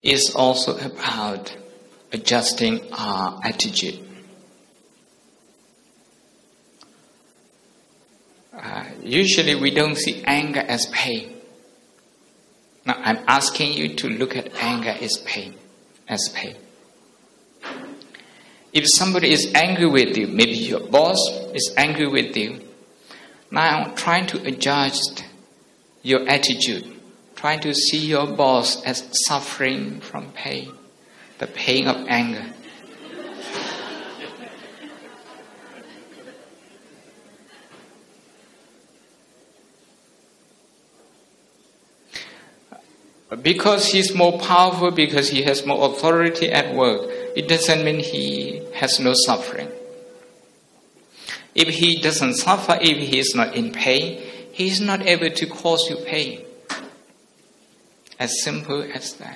is also about adjusting our attitude. Usually we don't see anger as pain. Now I'm asking you to look at anger as pain. If somebody is angry with you, maybe your boss is angry with you, now trying to adjust your attitude, trying to see your boss as suffering from pain, the pain of anger. Because he's more powerful, because he has more authority at work, it doesn't mean he has no suffering. If he doesn't suffer, if he is not in pain, he is not able to cause you pain. As simple as that.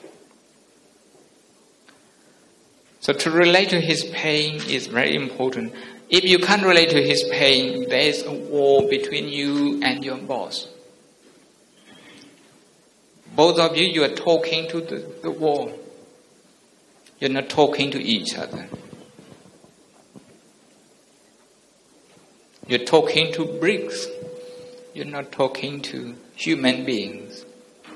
So to relate to his pain is very important. If you can't relate to his pain, there is a war between you and your boss. Both of you are talking to the wall. You're not talking to each other. You're talking to bricks. You're not talking to human beings.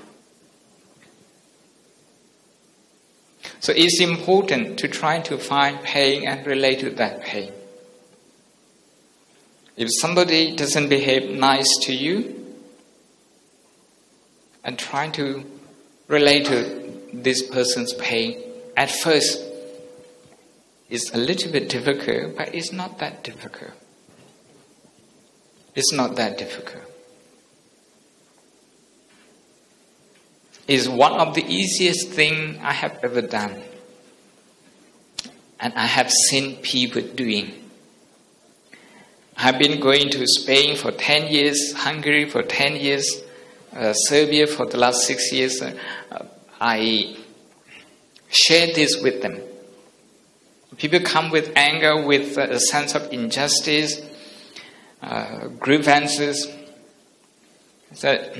So it's important to try to find pain and relate to that pain. If somebody doesn't behave nice to you, and trying to relate to this person's pain, at first it's a little bit difficult, but it's not that difficult. It's not that difficult. It's one of the easiest things I have ever done. And I have seen people doing. I've been going to Spain for 10 years, Hungary for 10 years, Serbia for the last 6 years. I share this with them. People come with anger, with a sense of injustice, grievances. So,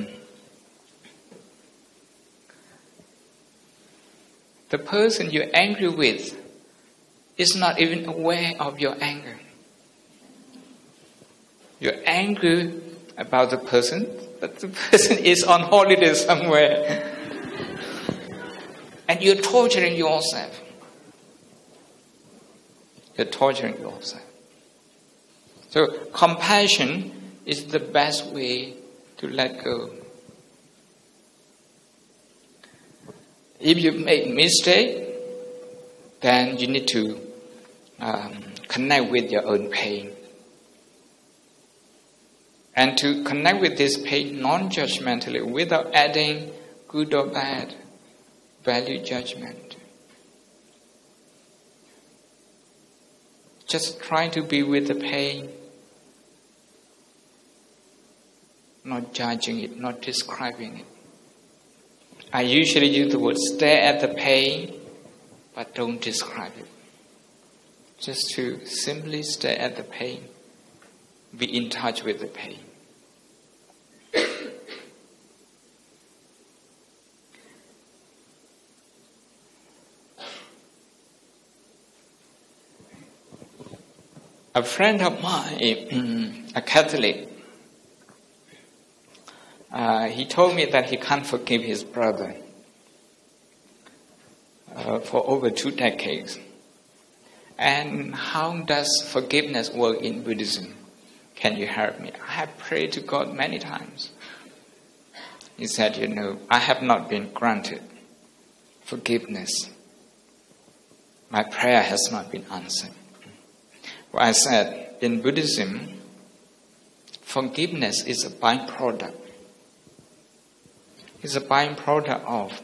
the person you're angry with is not even aware of your anger. You're angry about the person, but the person is on holiday somewhere. And you're torturing yourself. You're torturing yourself. So compassion is the best way to let go. If you make mistake, then you need to connect with your own pain. And to connect with this pain non-judgmentally, without adding good or bad value judgment. Just trying to be with the pain, not judging it, not describing it. I usually use the word stare at the pain, but don't describe it. Just to simply stare at the pain, be in touch with the pain. A friend of mine, a Catholic, he told me that he can't forgive his brother for over 2 decades. And how does forgiveness work in Buddhism? Can you help me? I have prayed to God many times. He said, I have not been granted forgiveness. My prayer has not been answered. Well, I said, in Buddhism, forgiveness is a byproduct. It's a byproduct of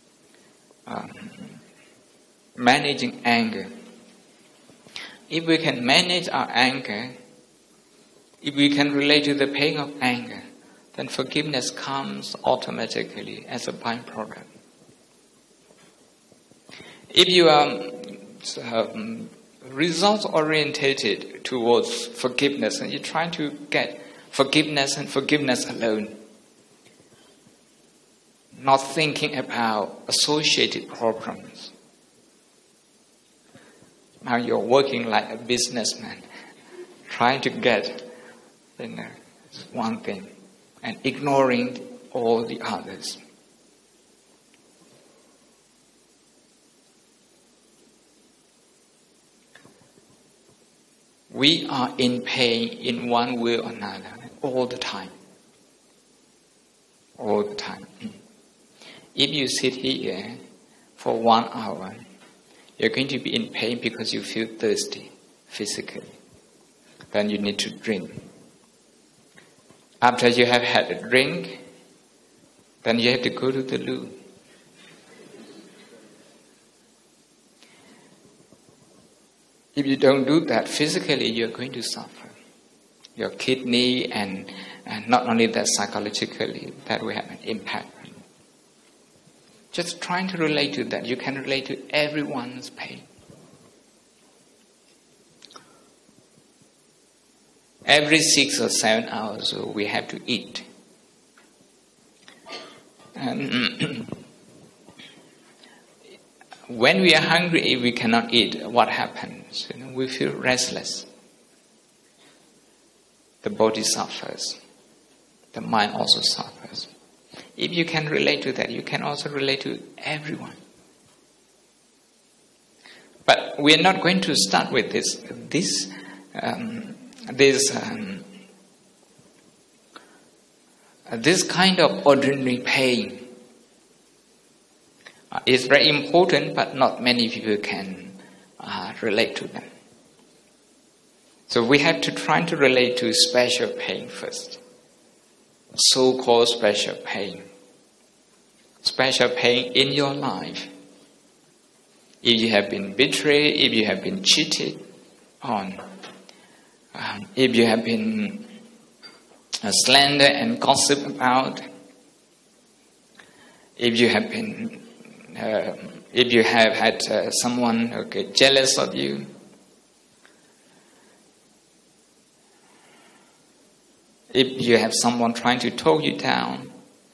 managing anger. If we can manage our anger, if we can relate to the pain of anger, then forgiveness comes automatically as a byproduct. If you are results-orientated towards forgiveness and you're trying to get forgiveness and forgiveness alone, not thinking about associated problems. Now you're working like a businessman, trying to get one thing and ignoring all the others. We are in pain in one way or another all the time. All the time. If you sit here for 1 hour, you're going to be in pain because you feel thirsty physically. Then you need to drink. After you have had a drink, then you have to go to the loo. If you don't do that physically, you're going to suffer. Your kidney and not only that psychologically, that will have an impact. Just trying to relate to that. You can relate to everyone's pain. Every 6 or 7 hours we have to eat. And when we are hungry, if we cannot eat, what happens? We feel restless. The body suffers. The mind also suffers. If you can relate to that, you can also relate to everyone. But we are not going to start with this kind of ordinary pain. It's very important, but not many people can relate to them. So we have to try to relate to special pain first. So-called special pain. Special pain in your life. If you have been betrayed, if you have been cheated on, if you have been slandered and gossiped about, if you have been, if you have had someone who get jealous of you, if you have someone trying to talk you down,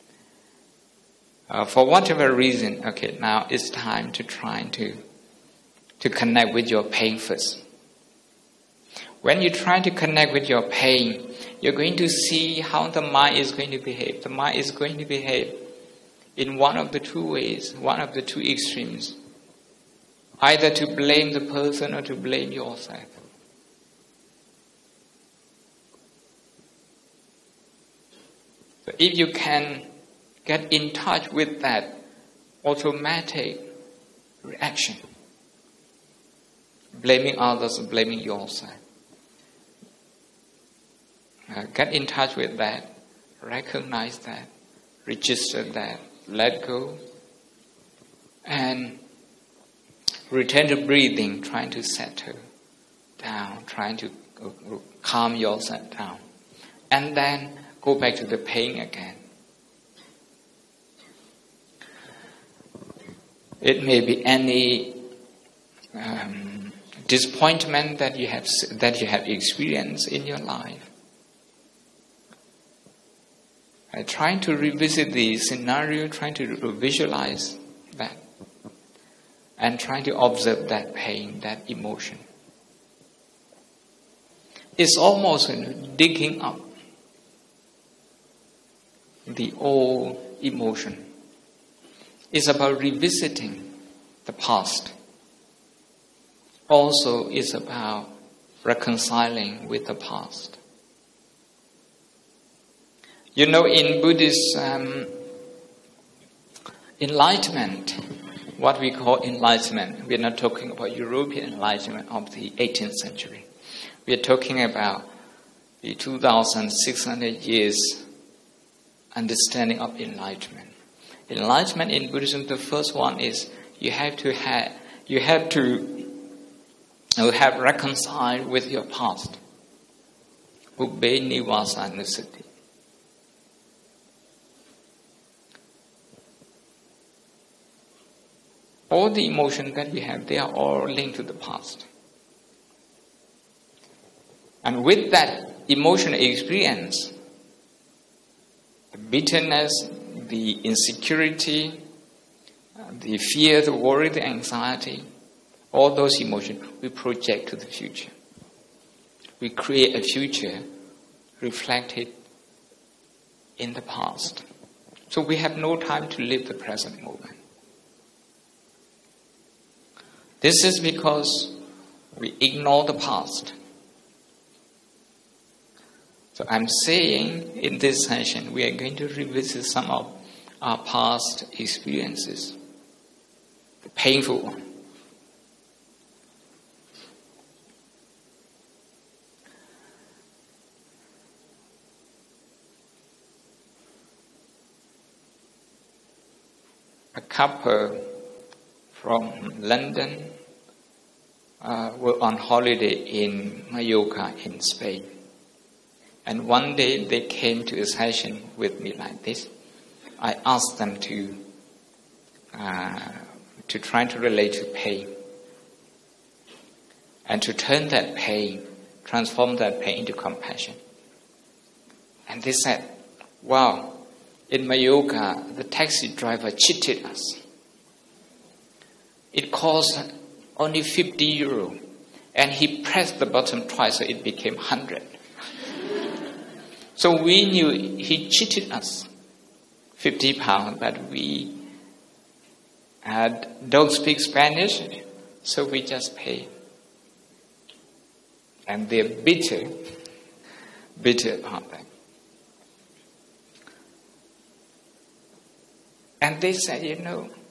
for whatever reason, okay, now it's time to try to connect with your pain first. When you try to connect with your pain, you're going to see how the mind is going to behave. The mind is going to behave in one of the two ways, one of the two extremes. Either to blame the person or to blame yourself. So if you can get in touch with that automatic reaction, blaming others, blaming yourself, get in touch with that, recognize that, register that, let go, and return to breathing, trying to settle down, trying to calm yourself down, and then go back to the pain again. It may be any disappointment that you have experienced in your life. Trying to revisit the scenario, trying to visualize that, and trying to observe that pain, that emotion. It's almost digging up the old emotion. It's about revisiting the past. Also, it's about reconciling with the past. You know, in Buddhist enlightenment, what we call enlightenment, we are not talking about European enlightenment of the 18th century. We are talking about the 2,600 years understanding of enlightenment. Enlightenment in Buddhism, the first one is you have to have reconciled with your past. Ubbe nivasa nusati. All the emotions that we have, they are all linked to the past. And with that emotional experience, the bitterness, the insecurity, the fear, the worry, the anxiety, all those emotions we project to the future. We create a future reflected in the past. So we have no time to live the present moment. This is because we ignore the past. So I'm saying in this session, we are going to revisit some of our past experiences, the painful one. A couple from London were on holiday in Mallorca in Spain. And one day they came to a session with me like this. I asked them to try to relate to pain. And to turn that pain, transform that pain into compassion. And they said, wow, in Mallorca, the taxi driver cheated us. It cost only 50 euro. And he pressed the button twice so it became 100. So we knew he cheated us, 50 pounds, but we don't speak Spanish, so we just paid. And they're bitter about that. And they said,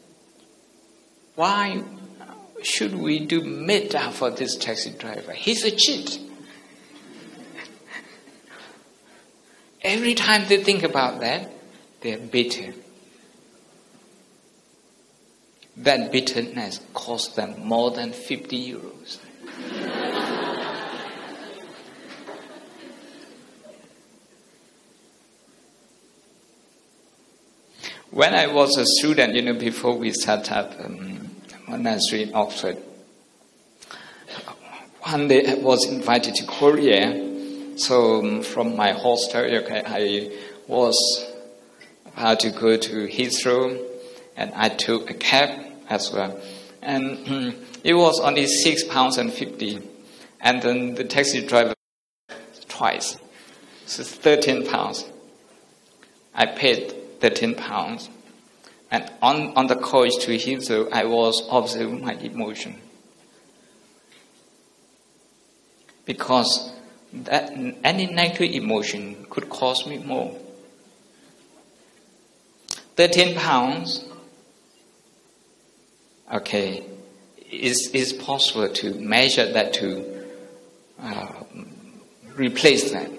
why should we do metta for this taxi driver? He's a cheat. Every time they think about that, they're bitter. That bitterness cost them more than 50 euros. When I was a student, before we set up monastery in Oxford, one day I was invited to Korea. So from my hostel, I was about to go to Heathrow, and I took a cab as well. And it was only £6.50, and then the taxi driver twice, so £13. I paid £13, and on the coach to Heathrow, I was observing my emotion, because that any negative emotion could cost me more. £13, okay, is possible to measure that, to replace that.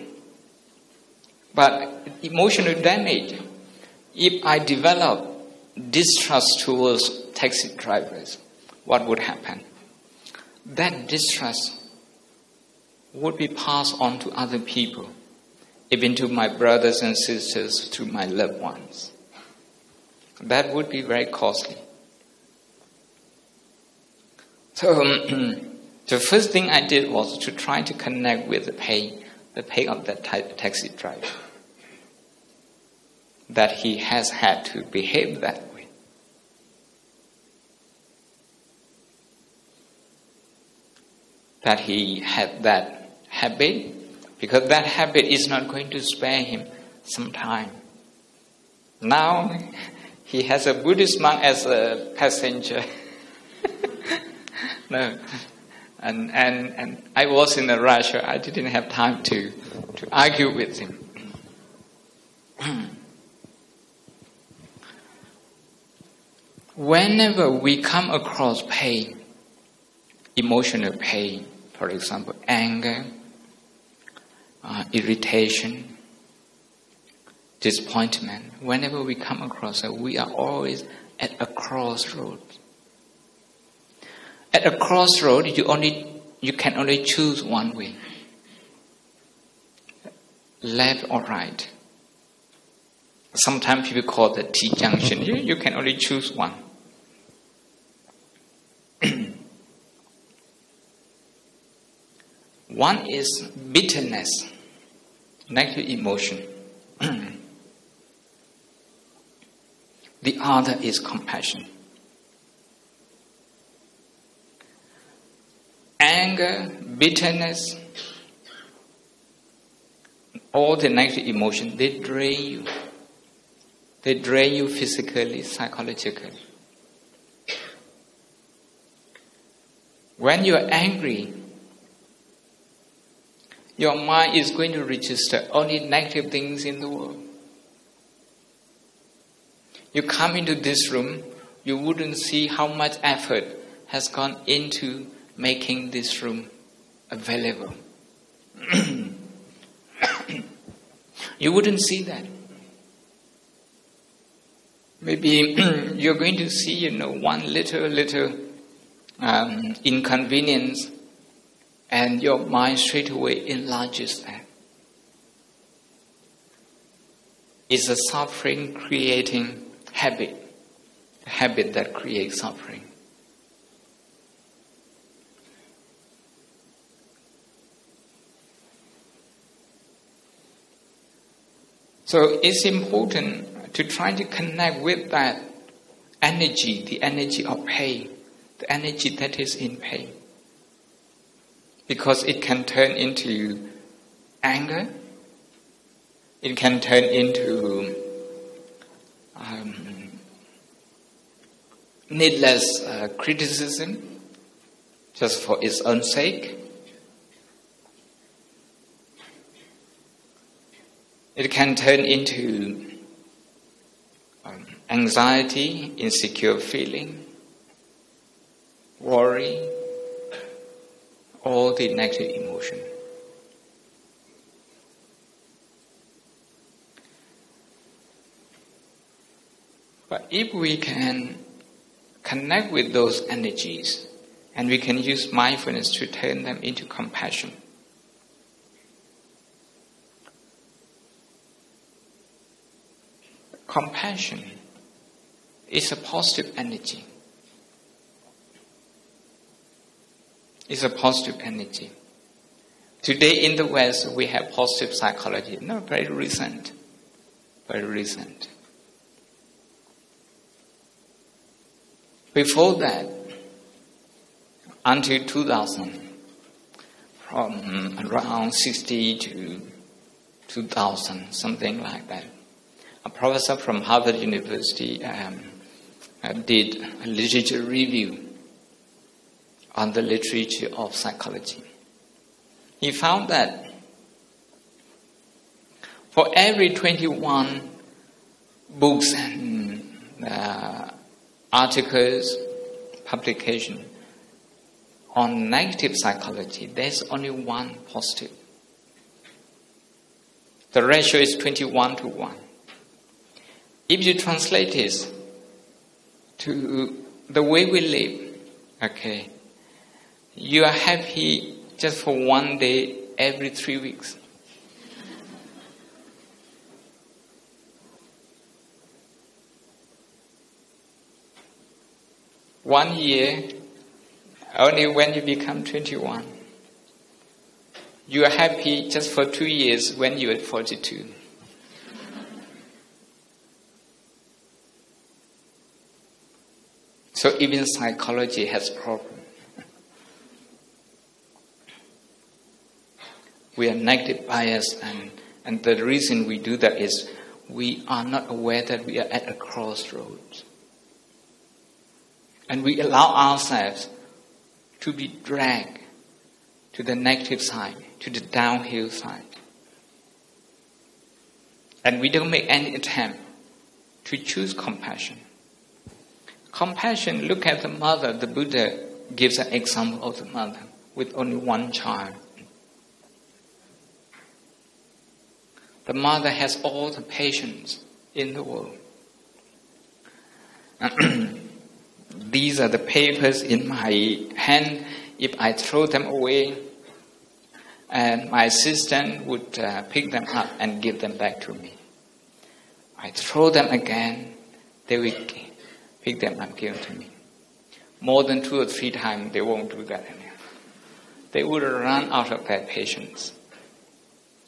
But emotional damage, if I develop distrust towards taxi drivers, what would happen? That distrust would be passed on to other people, even to my brothers and sisters, to my loved ones. That would be very costly. So the first thing I did was to try to connect with the pain of that taxi driver, that he has had to behave that way. That he had that habit, because that habit is not going to spare him some time. Now he has a Buddhist monk as a passenger. No, and I was in a rush, so I didn't have time to argue with him. Whenever we come across pain, emotional pain, for example, anger, irritation, disappointment, whenever we come across it, we are always at a crossroad. At a crossroad, you can only choose one way, left or right. Sometimes people call the T-junction. You can only choose one. One is bitterness, negative emotion. The other is compassion. Anger, bitterness, all the negative emotions, they drain you. They drain you physically, psychologically. When you are angry, your mind is going to register only negative things in the world. You come into this room, you wouldn't see how much effort has gone into making this room available. You wouldn't see that. Maybe you're going to see, one little inconvenience, and your mind straight away enlarges that. It's a suffering creating habit, a habit that creates suffering. So it's important to try to connect with that energy, the energy of pain, the energy that is in pain. Because it can turn into anger, it can turn into needless criticism just for its own sake. It can turn into anxiety, insecure feeling, worry, all the negative emotion. But if we can connect with those energies and we can use mindfulness to turn them into compassion, compassion is a positive energy. It's a positive energy. Today in the West, we have positive psychology. No, very recent. Very recent. Before that, until 2000, from around 60 to 2000, something like that, a professor from Harvard University did a literature review on the literature of psychology. He found that for every 21 books and articles, publication on negative psychology, there's only one positive. The ratio is 21 to 1. If you translate this to the way we live, okay, you are happy just for one day every 3 weeks. One year, only when you become 21. You are happy just for 2 years when you are 42. So even psychology has problems. We are negative biased, and the reason we do that is we are not aware that we are at a crossroads. And we allow ourselves to be dragged to the negative side, to the downhill side. And we don't make any attempt to choose compassion. Compassion, look at the mother. The Buddha gives an example of the mother with only one child. The mother has all the patience in the world. These are the papers in my hand. If I throw them away, and my assistant would pick them up and give them back to me. I throw them again, they will pick them up and give them to me. More than 2 or 3 times, they won't do that anymore. They would run out of their patience.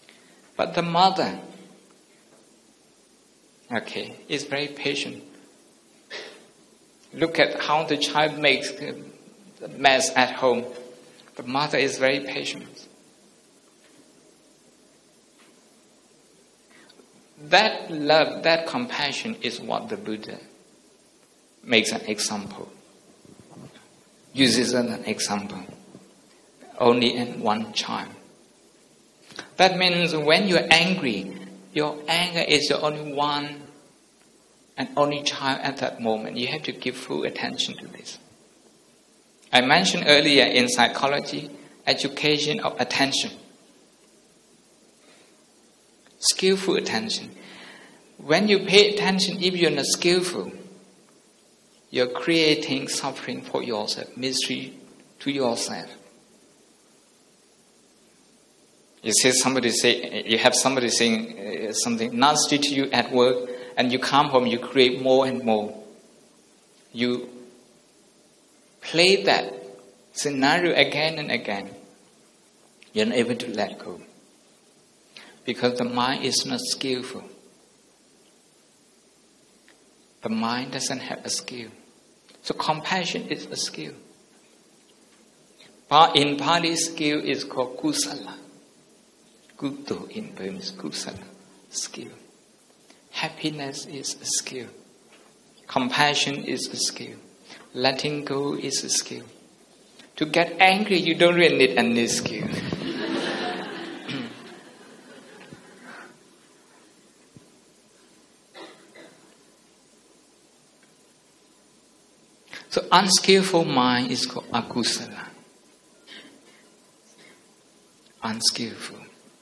But the mother, is very patient Look at how the child makes a mess at home. The mother is very patient. That love, that compassion is what the Buddha makes an example. Uses as an example. Only in one child. That means when you're angry, your anger is the only one and only child at that moment. You have to give full attention to this. I mentioned earlier in psychology, education of attention. Skillful attention. When you pay attention, if you're not skillful, you're creating suffering for yourself, misery to yourself. You have somebody saying something nasty to you at work, and you come home, you create more and more. You play that scenario again and again. You're not able to let go. Because the mind is not skillful. The mind doesn't have a skill. So compassion is a skill. But in Pali, skill is called kusala. Kuto in Burmese, kusala, skill. Happiness is a skill. Compassion is a skill. Letting go is a skill. To get angry, you don't really need any skill. So unskillful mind is called akusala. Unskillful.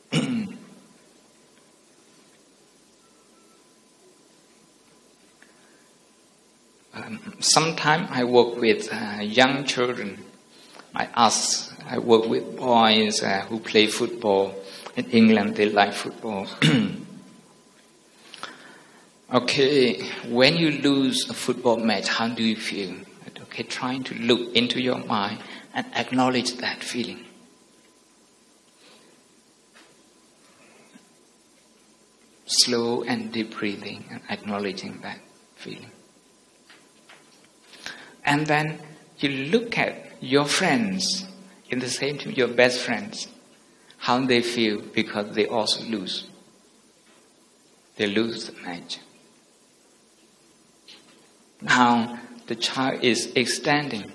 Sometimes I work with young children. I work with boys who play football. In England, they like football. Okay, when you lose a football match, how do you feel? Okay, trying to look into your mind and acknowledge that feeling. Slow and deep breathing and acknowledging that feeling. And then you look at your friends in the same team, your best friends, how they feel because they also lose. They lose the match. Now the child is extending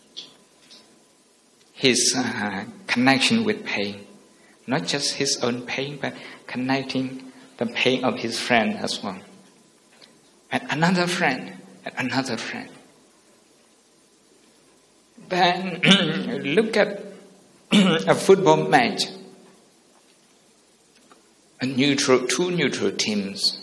his connection with pain. Not just his own pain, but connecting the pain of his friend as well. And another friend, and another friend. Then look at a football match. Two neutral teams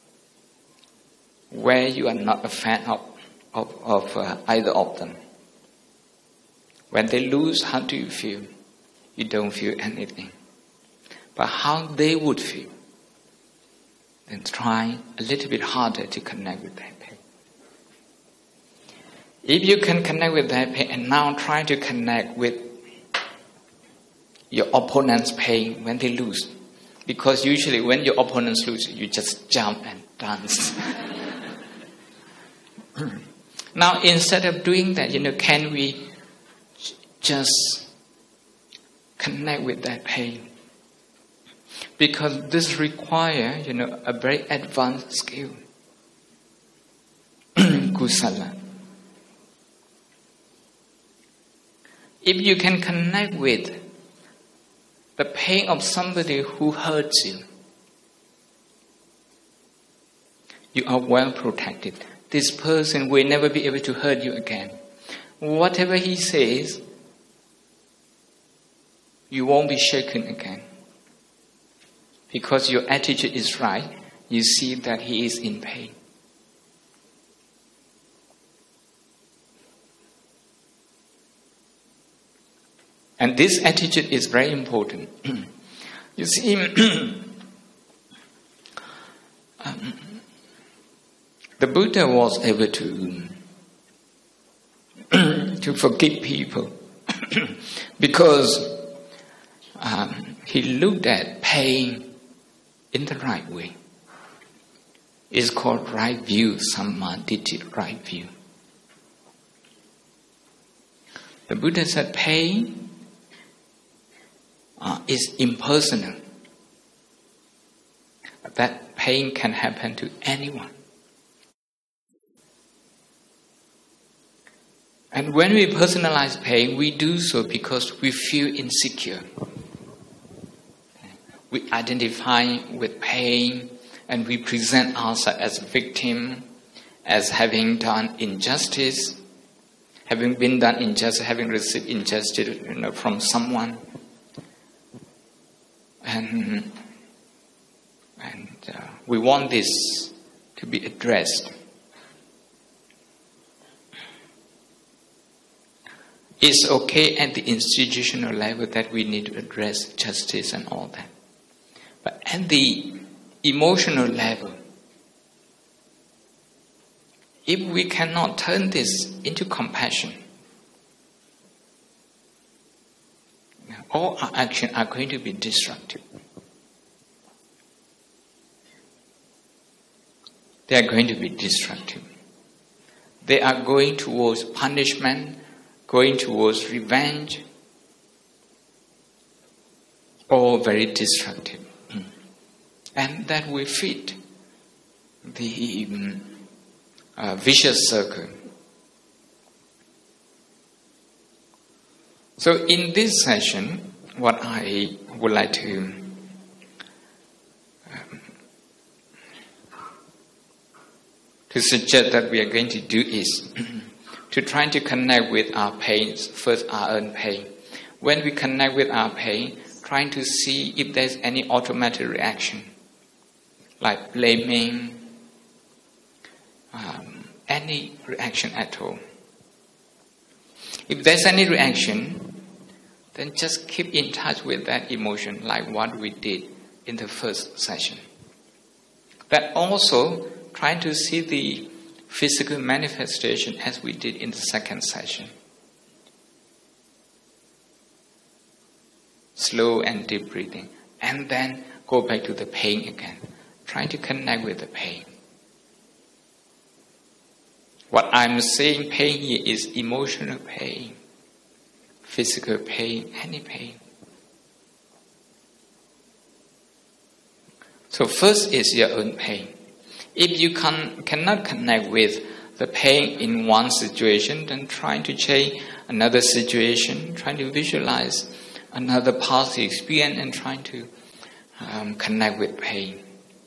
where you are not a fan of either of them. When they lose, how do you feel? You don't feel anything. But how they would feel, then try a little bit harder to connect with that pain. If you can connect with that pain and now try to connect with your opponent's pain when they lose. Because usually when your opponents lose, you just jump and dance. Now instead of doing that, can we just connect with that pain? Because this requires, a very advanced skill. Kusala. If you can connect with the pain of somebody who hurts you, you are well protected. This person will never be able to hurt you again. Whatever he says, you won't be shaken again. Because your attitude is right, you see that he is in pain. And this attitude is very important. You see, the Buddha was able to forgive people because he looked at pain in the right way. It's called right view, sammaditthi, right view. The Buddha said pain is impersonal. That pain can happen to anyone. And when we personalize pain, we do so because we feel insecure. We identify with pain and we present ourselves as a victim, as having done injustice, having been done injustice, having received injustice from someone. And we want this to be addressed. It's okay at the institutional level that we need to address justice and all that. But at the emotional level, if we cannot turn this into compassion, all our actions are going to be destructive. They are going to be destructive. They are going towards punishment, going towards revenge, all very destructive. And that will fit the vicious circle. So in this session, what I would like to suggest that we are going to do is to try to connect with our pains, first our own pain. When we connect with our pain, trying to see if there's any automatic reaction, like blaming, any reaction at all. If there's any reaction, then just keep in touch with that emotion, like what we did in the first session. But also trying to see the physical manifestation as we did in the second session. Slow and deep breathing. And then go back to the pain again. Trying to connect with the pain. What I'm saying pain here is emotional pain, physical pain, any pain. So first is your own pain. If you cannot connect with the pain in one situation, then trying to change another situation, trying to visualize another past experience and trying to connect with pain.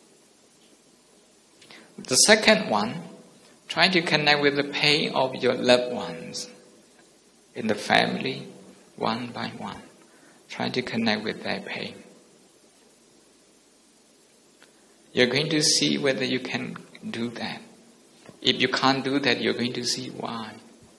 The second one, trying to connect with the pain of your loved ones in the family, one by one. Trying to connect with their pain. You're going to see whether you can do that. If you can't do that, you're going to see why.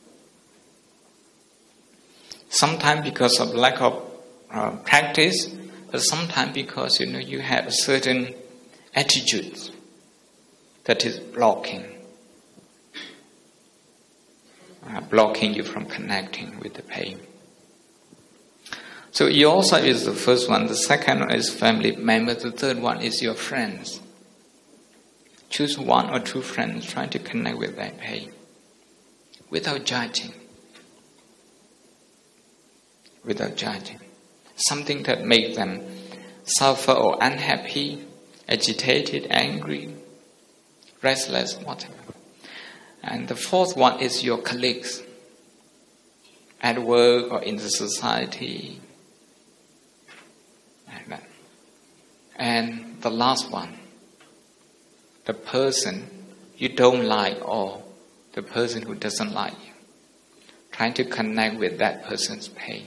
Sometimes because of lack of practice, but sometimes because you have a certain attitude that is blocking you from connecting with the pain. So yourself is the first one. The second one is family members. The third one is your friends. Choose one or two friends, trying to connect with that pain without judging. Without judging. Something that makes them suffer or unhappy, agitated, angry, restless, whatever. And the fourth one is your colleagues at work or in the society. Like that. And the last one, the person you don't like or the person who doesn't like you. Trying to connect with that person's pain.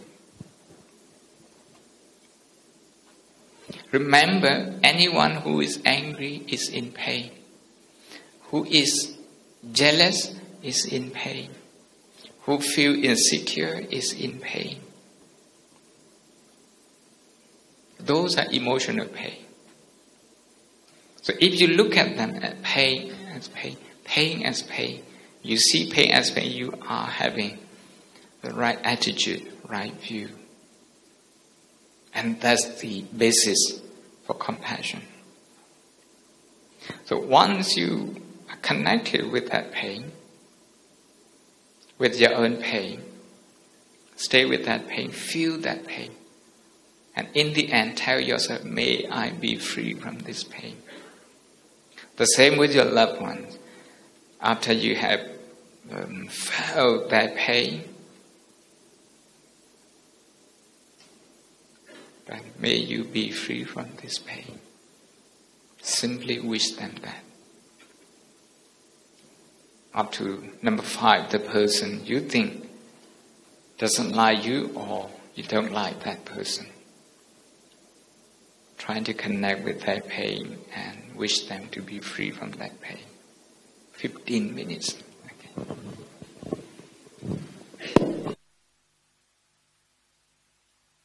Remember, anyone who is angry is in pain. Who is jealous is in pain. Who feels insecure is in pain. Those are emotional pain. So if you look at them as pain as pain, you see pain as pain, you are having the right attitude, right view. And that's the basis for compassion. So once you are connected with that pain, with your own pain, Stay with that pain. Feel that pain. And in the end, tell yourself, may I be free from this pain. The same with your loved ones. After you have felt that pain, then may you be free from this pain. Simply wish them that. Up to number 5, the person you think doesn't like you or you don't like that person. Trying to connect with that pain and wish them to be free from that pain. 15 minutes.